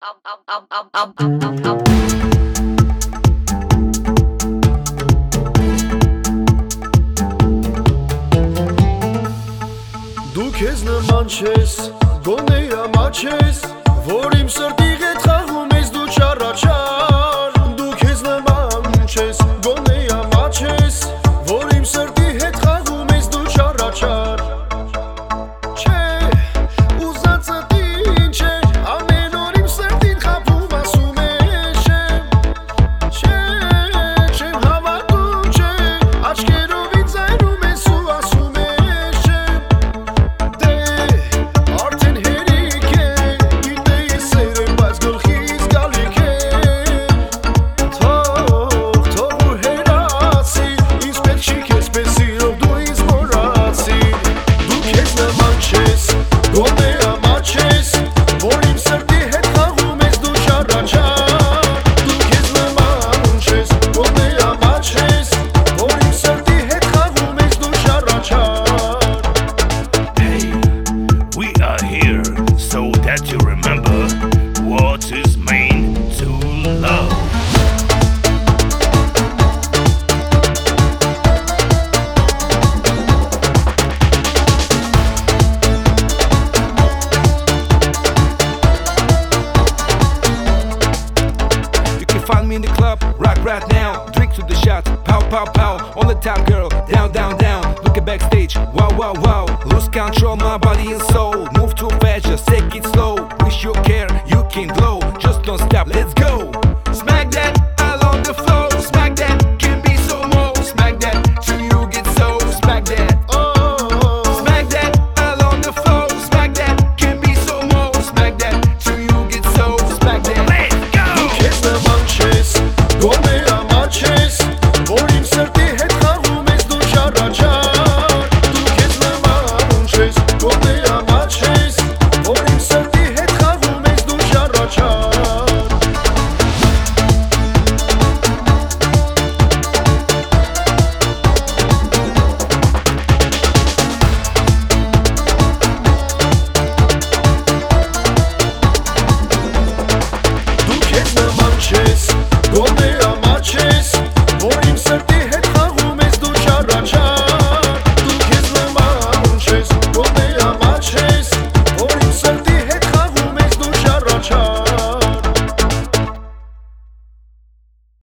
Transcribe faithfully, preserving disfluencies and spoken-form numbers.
Դու քեզ նման չես, գոնե ամաչես, որ իմ սրտի հետ խաղում ես դու չառաչար։ Դու քեզ նման չես, գոնե ամաչես, որ իմ սրտի հետ խաղում ես դու չառաչար։ Չէ, ուզածդ ինչ է, ամեն օր իմ սրտին խաբում ասում ես չէ։ Չէ, չեմ հավատում չէ, աչքերով ինձ այրում ես ու ասում ես չէ։ You remember what is mean to love. You can find me in the club, rock right now. Drink to the shots, pow pow pow. On the top girl, down down down. Looking backstage, wow wow wow. Lose control, my body and soul. Move too fast, just take it slow. Wish you care, you can do